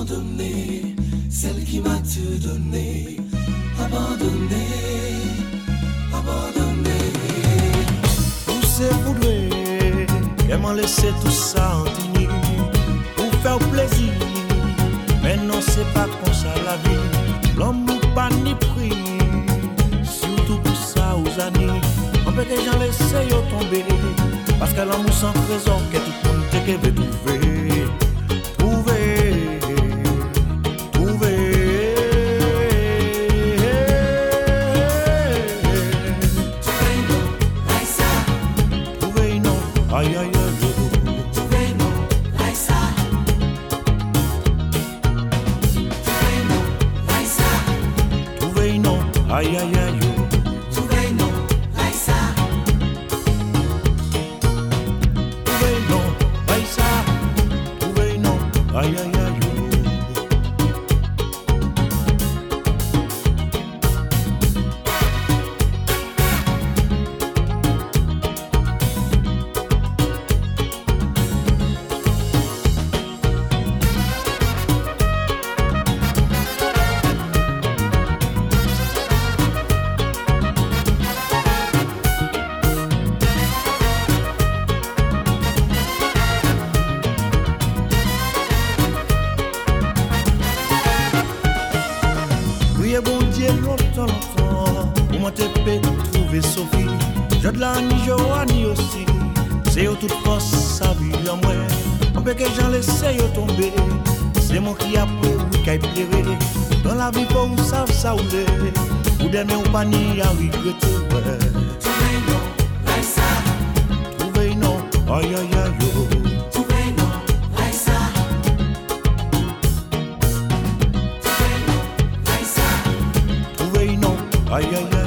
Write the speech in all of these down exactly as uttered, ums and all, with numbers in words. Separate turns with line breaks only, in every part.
abandonné, celle qui m'a tout donné, abandonné, abandonné.
Poussez voudrez, qu'elle m'a laissé tout ça en tini, pour faire plaisir, mais non c'est pas comme ça la vie, l'homme ou pas ni prix, surtout pour ça aux années, on peut que j'en laisse tomber, parce que l'amour sans trésor, que tout le monde te veut trouver, trouver, trouver. Aïe aïe aïe
Trouver non, like ça. Trouver non, like ça.
Trouver non, aïe aïe aïe.
Trouver non, like ça.
Trouver non, like ça. Trouver non, aïe aïe aïe. Oui, bon Dieu, longtemps, longtemps, pour moi te peux trouver Sophie. Je de la ni Joanie aussi, c'est au toute force sa vie en moi. On peut que j'en laisse tomber, c'est moi qui a pris ou qui a pleuré. Dans la vie, pour vous savez ça ou l'est, ou demain ou pas ni à regretter.
Trouver non, like ça.
Trouver non, aïe aïe aïe.
Trouver non, like ça. Trouver non, like ça.
Trouver non, aïe aïe aïe.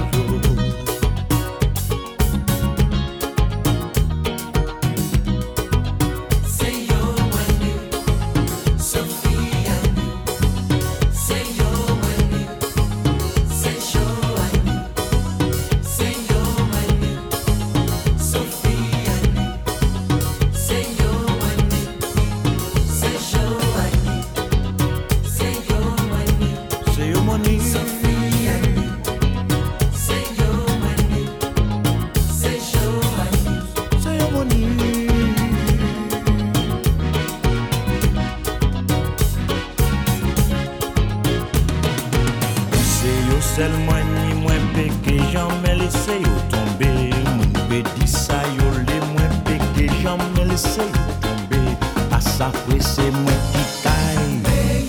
Say your money, Sophie Annie. Say your money, say your Annie. Say your money, Sophie Annie. Say your money, say your Annie. Say your money,
C'est au money.
Sophie Annie. Say your money, say your Annie.
C'est au money. C'est yo seul moi ni moins péché jamais laissé yo tomber. Mon bédi ça yo les moins péché jamais laissé yo tomber. À ça frère c'est moi qui caille.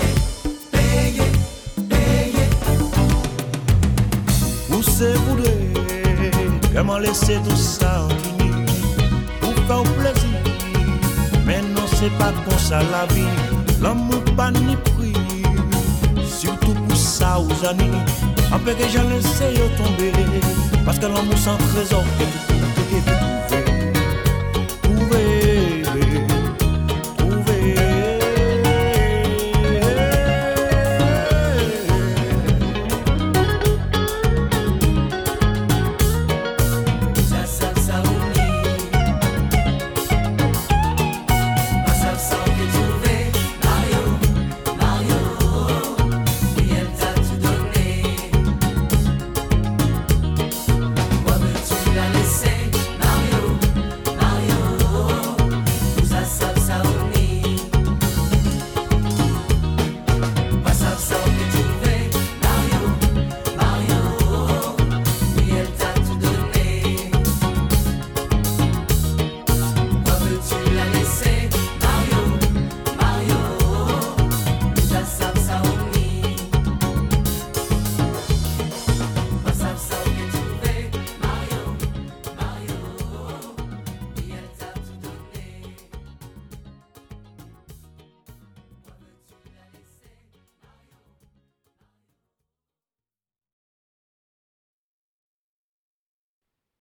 Où c'est voudrez qu'elle m'a laissé tout ça en fini pour faire plaisir. Mais non c'est pas comme ça la vie. L'amour pas ni prix. Surtout pour ça aux années, un peu que j'en laisse tomber, parce que l'amour sans trésor,